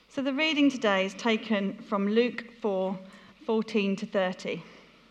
So the reading today is taken from Luke 4:14 to 30.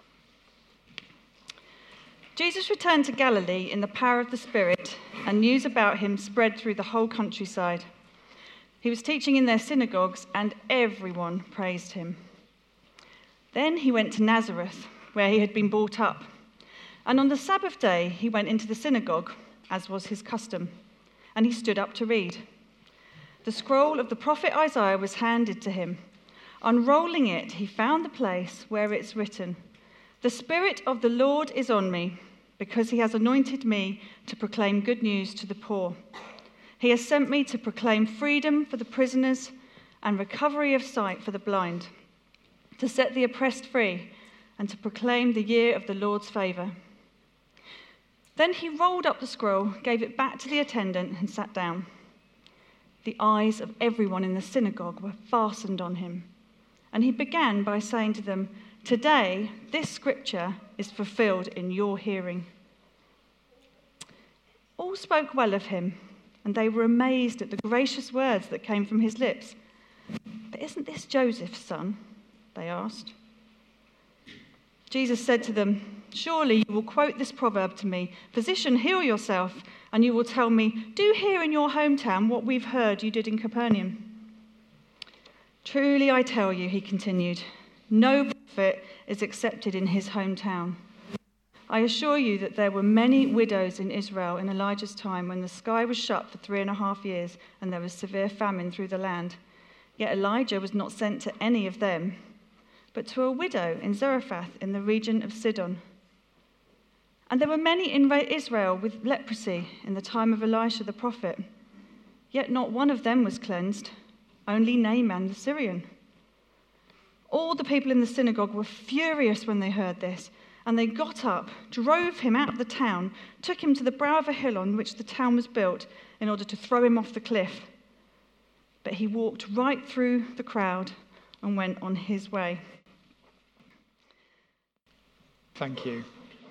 Jesus returned to Galilee in the power of the Spirit, and news about him spread through the whole countryside. He was teaching in their synagogues, and everyone praised him. Then he went to Nazareth, where he had been brought up. And on the Sabbath day, he went into the synagogue, as was his custom, and he stood up to read. The scroll of the prophet Isaiah was handed to him. Unrolling it, he found the place where it's written, "The Spirit of the Lord is on me, because he has anointed me to proclaim good news to the poor. He has sent me to proclaim freedom for the prisoners and recovery of sight for the blind, to set the oppressed free, and to proclaim the year of the Lord's favour." Then he rolled up the scroll, gave it back to the attendant, and sat down. The eyes of everyone in the synagogue were fastened on him, and he began by saying to them, "Today, this scripture is fulfilled in your hearing." All spoke well of him, and they were amazed at the gracious words that came from his lips. "But isn't this Joseph's son?" they asked. Jesus said to them, "Surely you will quote this proverb to me, 'Physician, heal yourself,' and you will tell me, 'Do here in your hometown what we've heard you did in Capernaum.' Truly I tell you," he continued, "no prophet is accepted in his hometown. I assure you that there were many widows in Israel in Elijah's time, when the sky was shut for 3.5 years and there was severe famine through the land. Yet Elijah was not sent to any of them, but to a widow in Zarephath in the region of Sidon. And there were many in Israel with leprosy in the time of Elisha the prophet, yet not one of them was cleansed, only Naaman the Syrian." All the people in the synagogue were furious when they heard this, and they got up, drove him out of the town, took him to the brow of a hill on which the town was built, in order to throw him off the cliff. But he walked right through the crowd and went on his way. Thank you.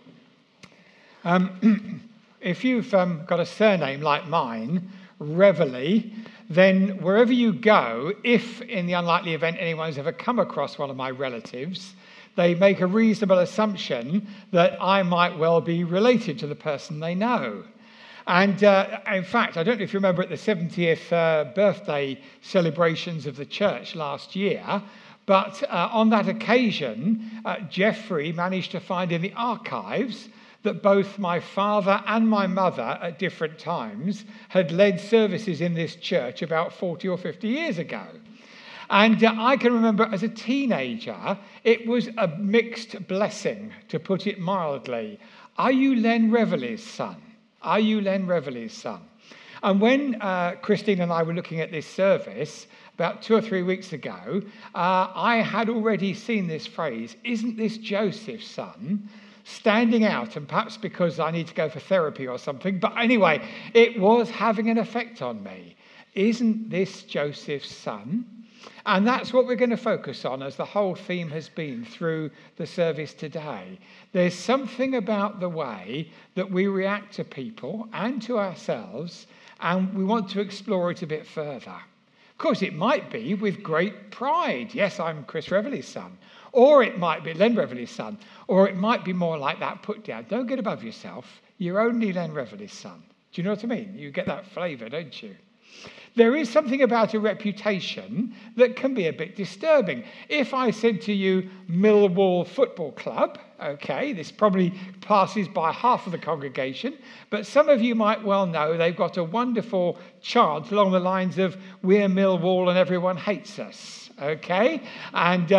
If you've got a surname like mine, Reveley, then wherever you go, if in the unlikely event anyone's ever come across one of my relatives, they make a reasonable assumption that I might well be related to the person they know. And in fact, I don't know if you remember at the 70th birthday celebrations of the church last year, but on that occasion, Jeffrey managed to find in the archives that both my father and my mother at different times had led services in this church about 40 or 50 years ago. And I can remember as a teenager, it was a mixed blessing, to put it mildly. Are you Len Reveley's son? Are you Len Reveley's son? And when Christine and I were looking at this service about 2 or 3 weeks ago, I had already seen this phrase, "Isn't this Joseph's son?" standing out, and perhaps because I need to go for therapy or something. But anyway, it was having an effect on me. Isn't this Joseph's son? And that's what we're going to focus on as the whole theme has been through the service today. There's something about the way that we react to people and to ourselves, and we want to explore it a bit further. Of course, it might be with great pride. Yes, I'm Chris Reveley's son. Or it might be Len Reveley's son. Or it might be more like that put down. Don't get above yourself. You're only Len Reveley's son. Do you know what I mean? You get that flavour, don't you? There is something about a reputation that can be a bit disturbing. If I said to you, Millwall Football Club, okay, this probably passes by half of the congregation, but some of you might well know they've got a wonderful chant along the lines of, "We're Millwall and everyone hates us," okay? And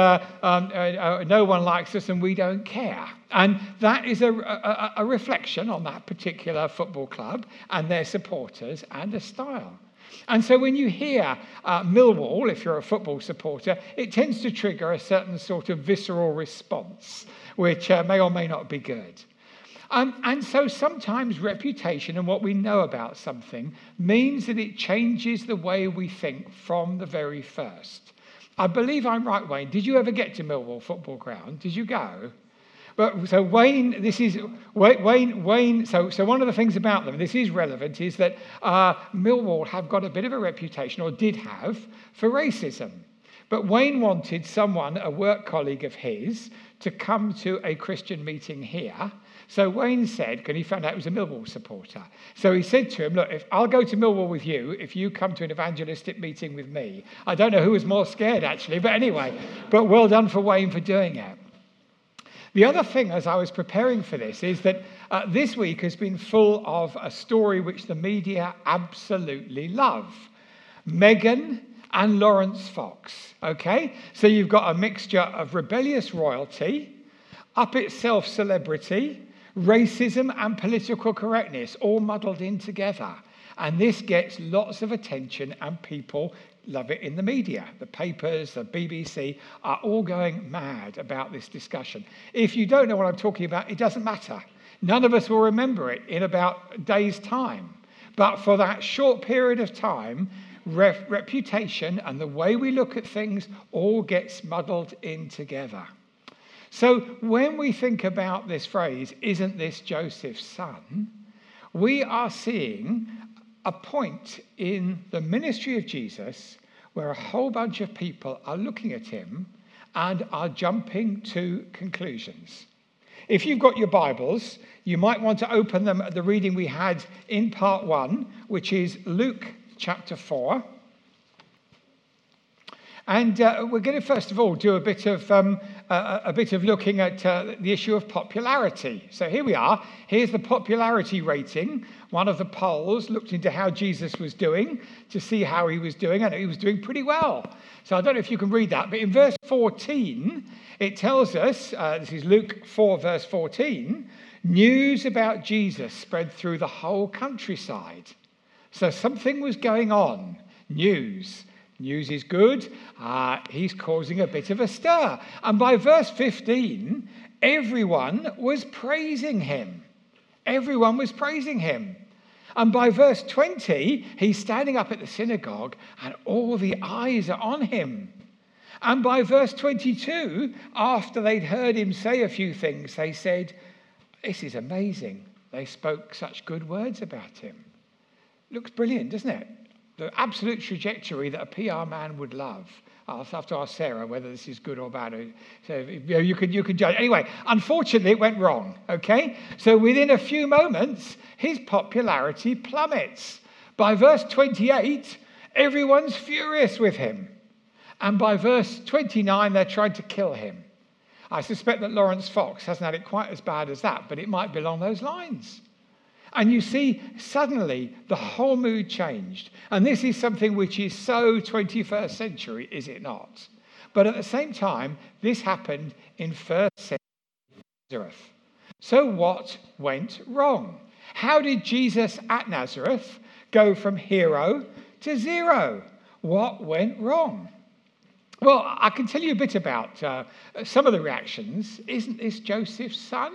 no one likes us and we don't care. And that is a reflection on that particular football club and their supporters and a style. And so when you hear Millwall, if you're a football supporter, it tends to trigger a certain sort of visceral response, which may or may not be good. And so sometimes reputation and what we know about something means that it changes the way we think from the very first. I believe I'm right, Wayne. Did you ever get to Millwall Football Ground? Did you go? But so Wayne, this is Wayne. So one of the things about them, this is relevant, is that Millwall have got a bit of a reputation, or did have, for racism. But Wayne wanted someone, a work colleague of his, to come to a Christian meeting here. So Wayne said, because he found out he was a Millwall supporter. So he said to him, look, if I'll go to Millwall with you if you come to an evangelistic meeting with me. I don't know who was more scared, actually, but anyway. But well done for Wayne for doing it. The other thing, as I was preparing for this, is that this week has been full of a story which the media absolutely love. Meghan and Lawrence Fox, okay? So you've got a mixture of rebellious royalty, up itself celebrity, racism and political correctness all muddled in together. And this gets lots of attention and people love it in the media. The papers, the BBC are all going mad about this discussion. If you don't know what I'm talking about, it doesn't matter. None of us will remember it in about a day's time. But for that short period of time, reputation and the way we look at things all gets muddled in together. So when we think about this phrase, isn't this Joseph's son? We are seeing a point in the ministry of Jesus where a whole bunch of people are looking at him and are jumping to conclusions. If you've got your Bibles, you might want to open them at the reading we had in part 1, which is Luke chapter 4. And we're going to first of all do a bit of looking at the issue of popularity. So here we are. Here's the popularity rating. One of the polls looked into how Jesus was doing to see how he was doing, and he was doing pretty well. So I don't know if you can read that, but in verse 14, it tells us, this is Luke 4, verse 14, news about Jesus spread through the whole countryside. So something was going on. News is good. He's causing a bit of a stir. And by verse 15, everyone was praising him. Everyone was praising him. And by verse 20, he's standing up at the synagogue and all the eyes are on him. And by verse 22, after they'd heard him say a few things, they said, this is amazing. They spoke such good words about him. Looks brilliant, doesn't it? The absolute trajectory that a PR man would love. I'll have to ask Sarah whether this is good or bad. So you can judge. Anyway, unfortunately, it went wrong. Okay, so within a few moments, his popularity plummets. By verse 28, everyone's furious with him, and by verse 29, they're trying to kill him. I suspect that Lawrence Fox hasn't had it quite as bad as that, but it might be along those lines. And you see, suddenly, the whole mood changed. And this is something which is so 21st century, is it not? But at the same time, this happened in first century Nazareth. So what went wrong? How did Jesus at Nazareth go from hero to zero? What went wrong? Well, I can tell you a bit about some of the reactions. Isn't this Joseph's son?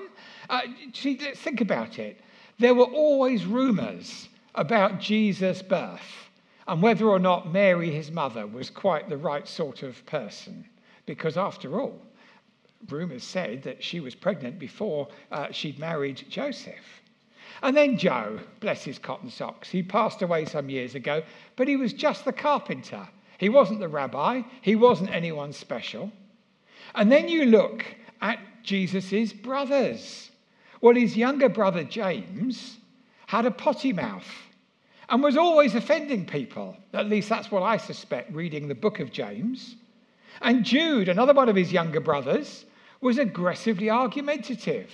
See, let's think about it. There were always rumours about Jesus' birth and whether or not Mary, his mother, was quite the right sort of person. Because after all, rumours said that she was pregnant before she'd married Joseph. And then Joe, bless his cotton socks, he passed away some years ago, but he was just the carpenter. He wasn't the rabbi. He wasn't anyone special. And then you look at Jesus' brothers. Well, his younger brother, James, had a potty mouth and was always offending people. At least that's what I suspect, reading the book of James. And Jude, another one of his younger brothers, was aggressively argumentative.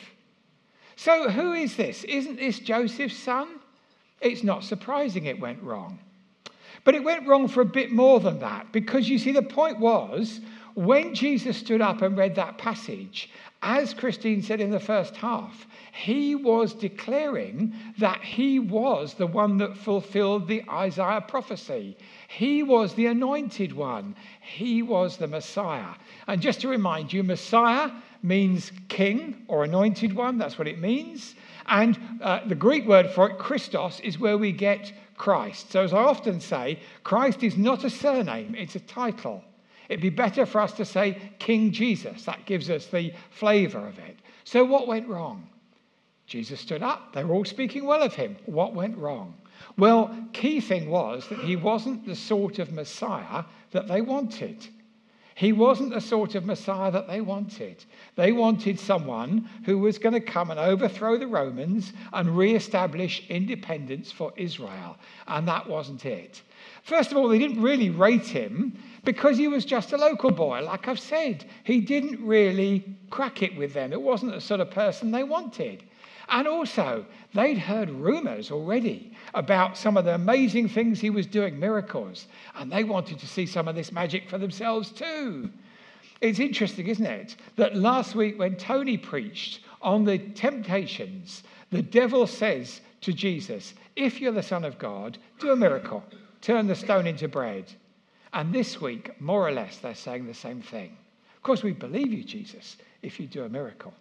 So who is this? Isn't this Joseph's son? It's not surprising it went wrong. But it went wrong for a bit more than that, because you see, the point was, when Jesus stood up and read that passage, as Christine said in the first half, he was declaring that he was the one that fulfilled the Isaiah prophecy. He was the anointed one. He was the Messiah. And just to remind you, Messiah means king or anointed one. That's what it means. And the Greek word for it, Christos, is where we get Christ. So as I often say, Christ is not a surname, it's a title. It'd be better for us to say King Jesus. That gives us the flavour of it. So what went wrong? Jesus stood up. They were all speaking well of him. What went wrong? Well, key thing was that he wasn't the sort of Messiah that they wanted. He wasn't the sort of Messiah that they wanted. They wanted someone who was going to come and overthrow the Romans and re-establish independence for Israel. And that wasn't it. First of all, they didn't really rate him because he was just a local boy. Like I've said, he didn't really crack it with them. It wasn't the sort of person they wanted. And also, they'd heard rumors already about some of the amazing things he was doing, miracles. And they wanted to see some of this magic for themselves too. It's interesting, isn't it, that last week when Tony preached on the temptations, the devil says to Jesus, if you're the Son of God, do a miracle. Turn the stone into bread. And this week, more or less, they're saying the same thing. Of course, we believe you, Jesus, if you do a miracle.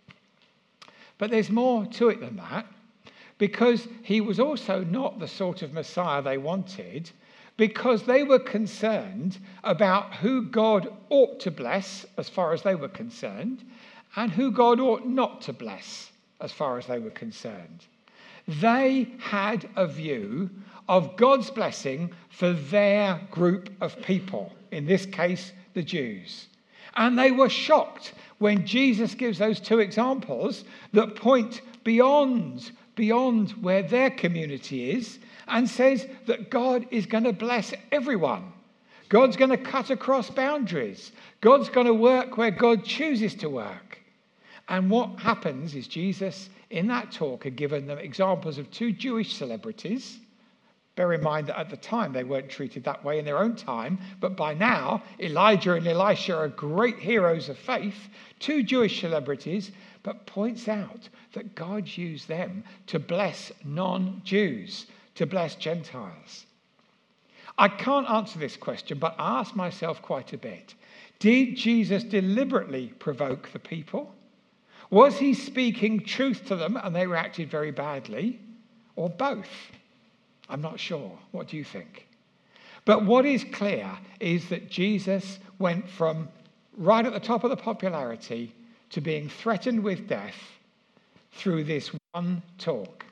But there's more to it than that, because he was also not the sort of Messiah they wanted, because they were concerned about who God ought to bless as far as they were concerned, and who God ought not to bless as far as they were concerned. They had a view of God's blessing for their group of people, in this case, the Jews. And they were shocked when Jesus gives those two examples that point beyond where their community is and says that God is going to bless everyone. God's going to cut across boundaries. God's going to work where God chooses to work. And what happens is Jesus, in that talk, had given them examples of two Jewish celebrities. Bear in mind that at the time they weren't treated that way in their own time, but by now Elijah and Elisha are great heroes of faith, two Jewish celebrities, but points out that God used them to bless non-Jews, to bless Gentiles. I can't answer this question, but I ask myself quite a bit. Did Jesus deliberately provoke the people? Was he speaking truth to them and they reacted very badly? Or both? I'm not sure. What do you think? But what is clear is that Jesus went from right at the top of the popularity to being threatened with death through this one talk.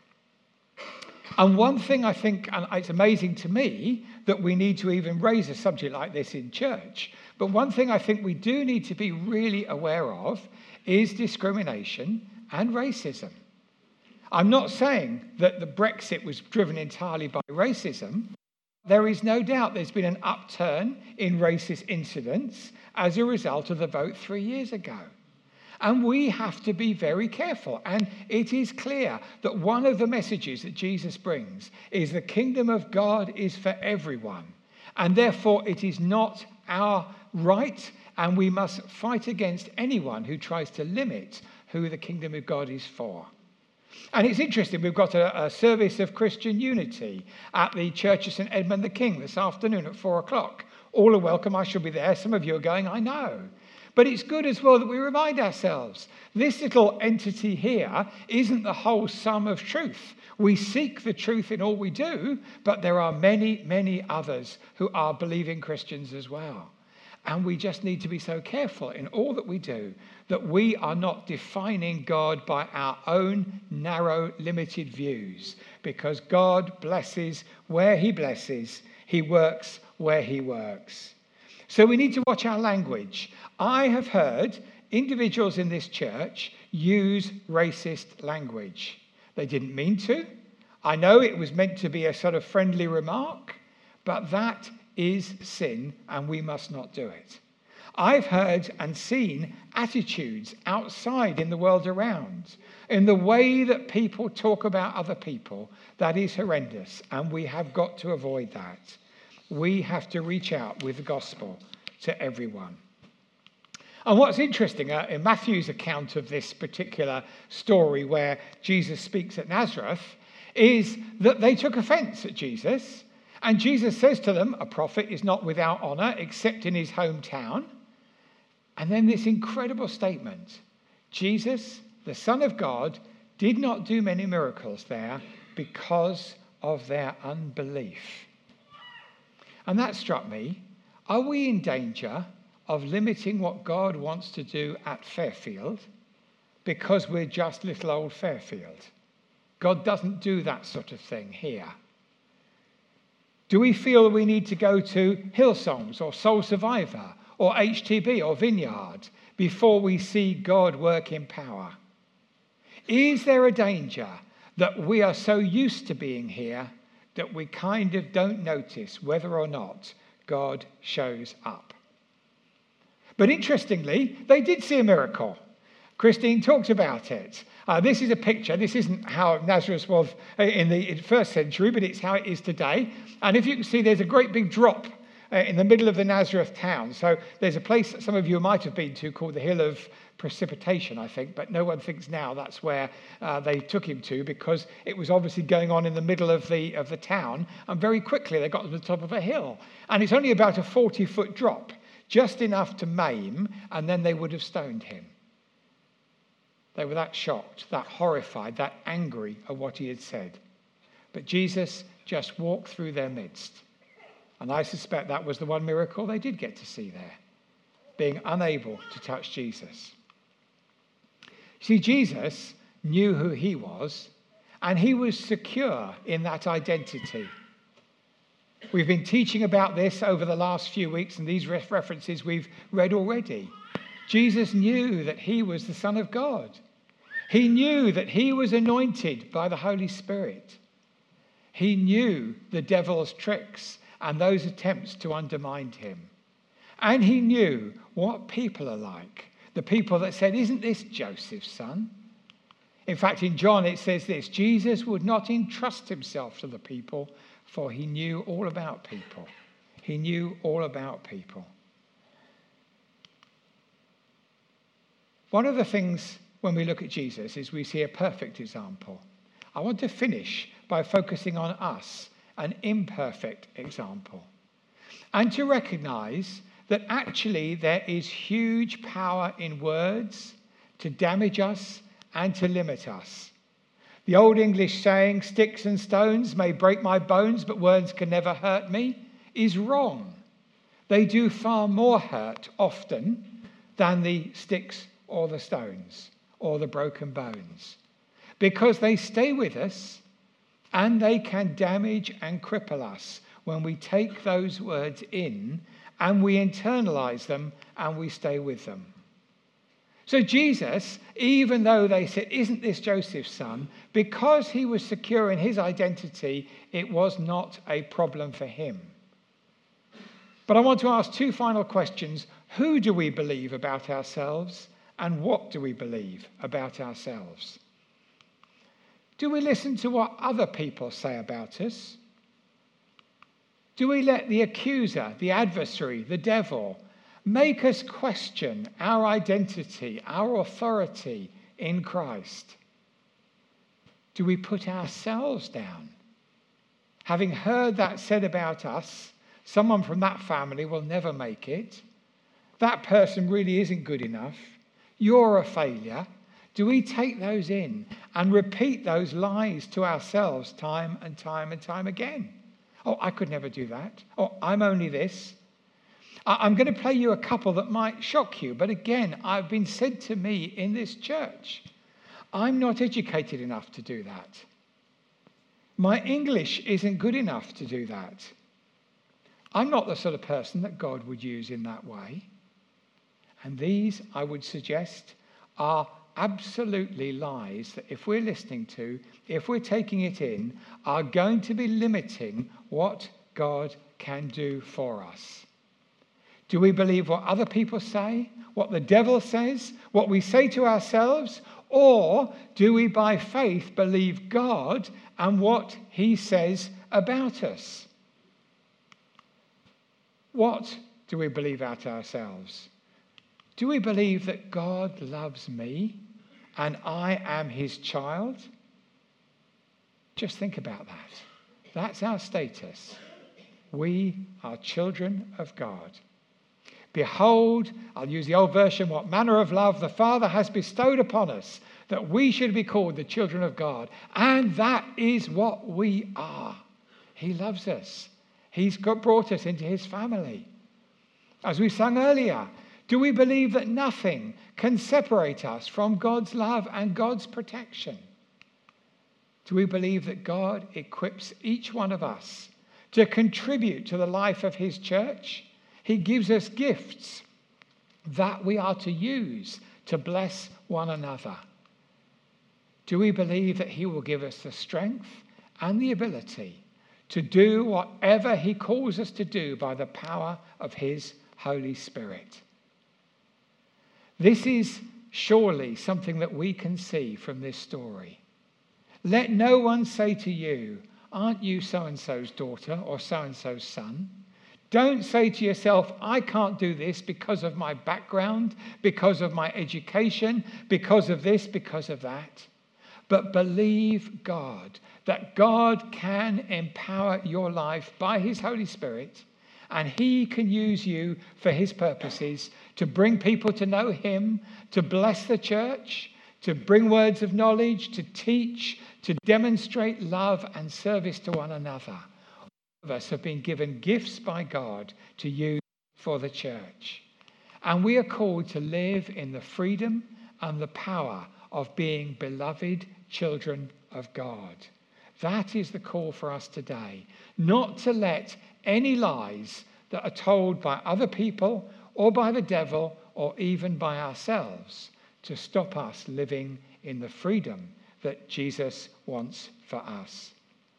And one thing I think, and it's amazing to me that we need to even raise a subject like this in church, but one thing I think we do need to be really aware of is discrimination and racism. I'm not saying that the Brexit was driven entirely by racism. There is no doubt there's been an upturn in racist incidents as a result of the vote 3 years ago. And we have to be very careful. And it is clear that one of the messages that Jesus brings is the kingdom of God is for everyone. And therefore it is not our right, and we must fight against anyone who tries to limit who the kingdom of God is for. And it's interesting, we've got a service of Christian unity at the Church of St Edmund the King this afternoon at 4:00. All are welcome, I shall be there. Some of you are going, I know. But it's good as well that we remind ourselves, this little entity here isn't the whole sum of truth. We seek the truth in all we do, but there are many, many others who are believing Christians as well. And we just need to be so careful in all that we do that we are not defining God by our own narrow, limited views, because God blesses where he blesses. He works where he works. So we need to watch our language. I have heard individuals in this church use racist language. They didn't mean to. I know it was meant to be a sort of friendly remark, but that is sin and we must not do it. I've heard and seen attitudes outside in the world around, in the way that people talk about other people, that is horrendous, and we have got to avoid that. We have to reach out with the gospel to everyone. And what's interesting, in Matthew's account of this particular story where Jesus speaks at Nazareth, is that they took offense at Jesus. And Jesus says to them, a prophet is not without honor except in his hometown. And then this incredible statement, Jesus, the Son of God, did not do many miracles there because of their unbelief. And that struck me. Are we in danger of limiting what God wants to do at Fairfield because we're just little old Fairfield. God doesn't do that sort of thing here. Do we feel we need to go to Hillsongs or Soul Survivor or HTB or Vineyard before we see God work in power? Is there a danger that we are so used to being here that we kind of don't notice whether or not God shows up? But interestingly, they did see a miracle. Christine talked about it. This is a picture. This isn't how Nazareth was in the first century, but it's how it is today. And if you can see, there's a great big drop in the middle of the Nazareth town. So there's a place that some of you might have been to called the Hill of Precipitation, I think, but no one thinks now that's where they took him to, because it was obviously going on in the middle of the town, and very quickly they got to the top of a hill. And it's only about a 40-foot drop, just enough to maim, and then they would have stoned him. They were that shocked, that horrified, that angry at what he had said. But Jesus just walked through their midst. And I suspect that was the one miracle they did get to see there, being unable to touch Jesus. See, Jesus knew who he was, and he was secure in that identity. We've been teaching about this over the last few weeks, and these references we've read already. Jesus knew that he was the Son of God. He knew that he was anointed by the Holy Spirit. He knew the devil's tricks and those attempts to undermine him. And he knew what people are like. The people that said, "Isn't this Joseph's son?" In fact, in John it says this: Jesus would not entrust himself to the people, for he knew all about people. He knew all about people. One of the things when we look at Jesus is we see a perfect example. I want to finish by focusing on us, an imperfect example, and to recognize that actually there is huge power in words to damage us and to limit us. The old English saying, "Sticks and stones may break my bones, but words can never hurt me," is wrong. They do far more hurt often than the sticks or the stones or the broken bones, because they stay with us and they can damage and cripple us when we take those words in and we internalize them and we stay with them. So Jesus, even though they said, "Isn't this Joseph's son?" because he was secure in his identity, it was not a problem for him. But I want to ask two final questions. Who do we believe about ourselves? And what do we believe about ourselves? Do we listen to what other people say about us? Do we let the accuser, the adversary, the devil, make us question our identity, our authority in Christ? Do we put ourselves down? Having heard that said about us, someone from that family will never make it. That person really isn't good enough. You're a failure. Do we take those in and repeat those lies to ourselves time and time and time again? "Oh, I could never do that." "Oh, I'm only this." I'm going to play you a couple that might shock you, but again, I've been said to me in this church, "I'm not educated enough to do that. My English isn't good enough to do that. I'm not the sort of person that God would use in that way." And these, I would suggest, are absolutely lies that if we're listening to, if we're taking it in, are going to be limiting what God can do for us. Do we believe what other people say, what the devil says, what we say to ourselves, or do we by faith believe God and what he says about us? What do we believe about ourselves? Do we believe that God loves me and I am his child? Just think about that. That's our status. We are children of God. "Behold," I'll use the old version, "what manner of love the Father has bestowed upon us, that we should be called the children of God." And that is what we are. He loves us. He's brought us into his family. As we sang earlier, Do we believe that nothing can separate us from God's love and God's protection? Do we believe that God equips each one of us to contribute to the life of his church? He gives us gifts that we are to use to bless one another. Do we believe that he will give us the strength and the ability to do whatever he calls us to do by the power of his Holy Spirit? This is surely something that we can see from this story. Let no one say to you, aren't you so-and-so's daughter or so-and-so's son? Don't say to yourself, I can't do this because of my background, because of my education, because of this, because of that. But believe God, that God can empower your life by his Holy Spirit, and he can use you for his purposes to bring people to know him, to bless the church, to bring words of knowledge, to teach, to demonstrate love and service to one another. All of us have been given gifts by God to use for the church. And we are called to live in the freedom and the power of being beloved children of God. That is the call for us today. Not to let any lies that are told by other people or by the devil or even by ourselves to stop us living in the freedom that Jesus wants for us.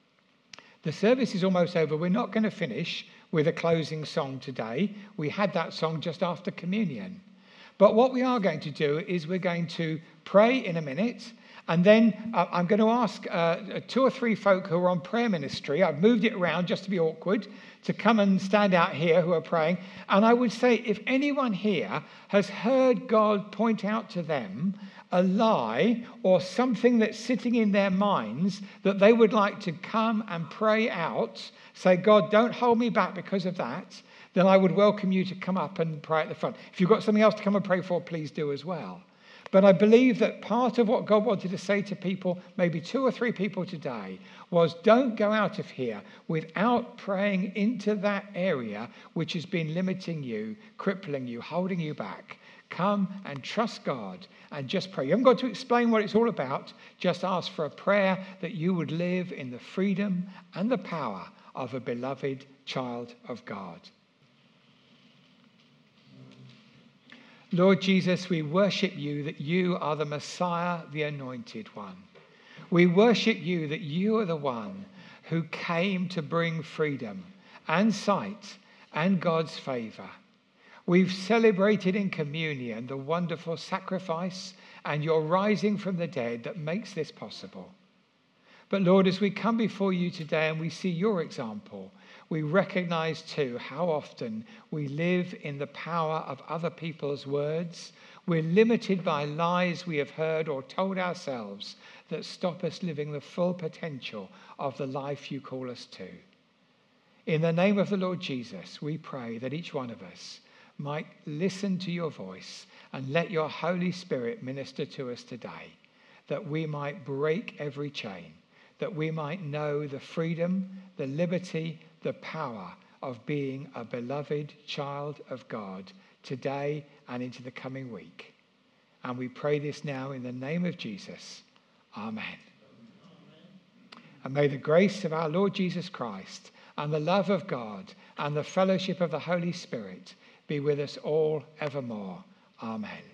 The service is almost over. We're not going to finish with a closing song today. We had that song just after communion. But what we are going to do is we're going to pray in a minute. And then I'm going to ask 2 or 3 folk who are on prayer ministry, I've moved it around just to be awkward, to come and stand out here who are praying. And I would say if anyone here has heard God point out to them a lie or something that's sitting in their minds that they would like to come and pray out, say, God, don't hold me back because of that, then I would welcome you to come up and pray at the front. If you've got something else to come and pray for, please do as well. But I believe that part of what God wanted to say to people, maybe 2 or 3 people today, was don't go out of here without praying into that area which has been limiting you, crippling you, holding you back. Come and trust God and just pray. You haven't got to explain what it's all about. Just ask for a prayer that you would live in the freedom and the power of a beloved child of God. Lord Jesus, we worship you that you are the Messiah, the anointed one. We worship you that you are the one who came to bring freedom and sight and God's favor. We've celebrated in communion the wonderful sacrifice and your rising from the dead that makes this possible. But Lord, as we come before you today and we see your example, we recognize too how often we live in the power of other people's words. We're limited by lies we have heard or told ourselves that stop us living the full potential of the life you call us to. In the name of the Lord Jesus, we pray that each one of us might listen to your voice and let your Holy Spirit minister to us today, that we might break every chain, that we might know the freedom, the liberty, the power of being a beloved child of God today and into the coming week. And we pray this now in the name of Jesus. Amen. And may the grace of our Lord Jesus Christ and the love of God and the fellowship of the Holy Spirit be with us all evermore. Amen.